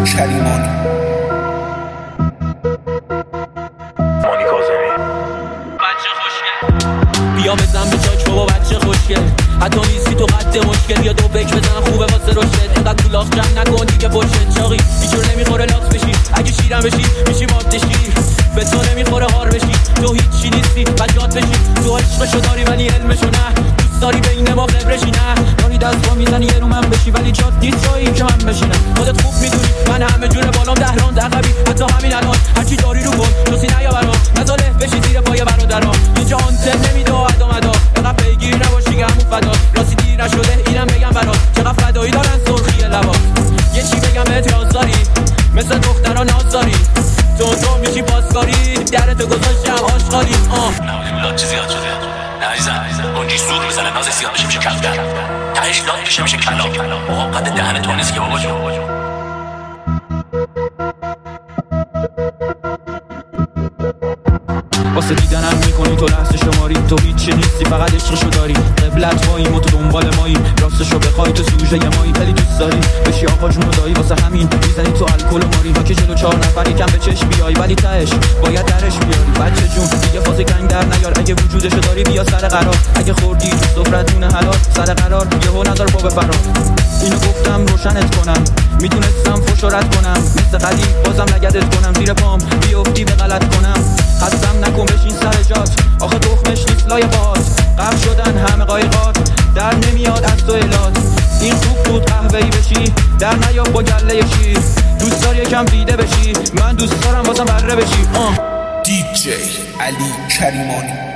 کریمانی. بیا بزن به چاک بابا بچه خوشگل، حتی نیستی تو قد مشکل. یا دو بک بزن خوبه واسه رشد، اینقدر تو لاخ جمع نکن دیگه پشت چاقی. بیچور نمیخوره لاخ بشی، اگه شیرم بشی میشی ماده شیر. به تو نمیخوره هار بشی، تو هیچی نیستی بجات بشی. تو عشقشو داری ولی علمشو نه، دوست داری بین ما قبرشی نه. داری دست با میزنی یه رو من بشی ولی جات نیست جایی که من بشینم. خودت خوب میدونی من همه جور بالام دهران دقبی، حتی همین الان هرچی داری رو کن جوسی نیا برام. نزاله بشی زیر پای برادران، یه جان تل نمیده ادامدا. اینقدر پیگیر نباشی که همون فدا، راستی دیر نشده اینم بگم برات. چقدر فدایی دارن سرخی لبات، یه چی بگم بهت یاد داری مثل دخترا ناز داری. تو میشی پاسکاری، درتو گذاشتم آشغالی. لاک چیزی یاد شده نه عزیزم، اونجی سور میزنه ناز سیاه بشه میشه کفتر، تهش لاک بشه میشه کلاق. آقا قد دهن تو نیست که بابا جو. واسه دیدنم میکنی تو لحظه شماری، تو هیچی نیستی فقط عشقشو داری. قبلت مایی و تو دنبال مایی، راستشو بخوای تو سوژه مایی. خیلی دوست داری بشی آقا جون و دایی، واسه همین میزنی تو الکل و ماری. با که جلو 4 نفر یکم به چشم بیای ولی تهش باید درش بیاری. بچه جون دیگه فاز کنگ در نیار، اگه وجودشو داری بیا سر قرار. اگه خوردی تو سفرت دونه حلال سر قرار، یهو نذار پا بفرار. اینو گفتم روشنت کنم، میتونستم فشارت کنم مثل قدیم بازم لگدت کنم. زیر پام بیفتی به غلط کنم، خستم نکن بشین سر جات. آخه تخمش نیست لایقات، غرق شدن همه قایقات. در نمیاد از تو الات، این خوب بود قهوه‌ای بشی در نیاد با گله شیر. دوست داری یکم دیده بشی، من دوست دارم بازم بره بشی. دی جی علی کریمانی.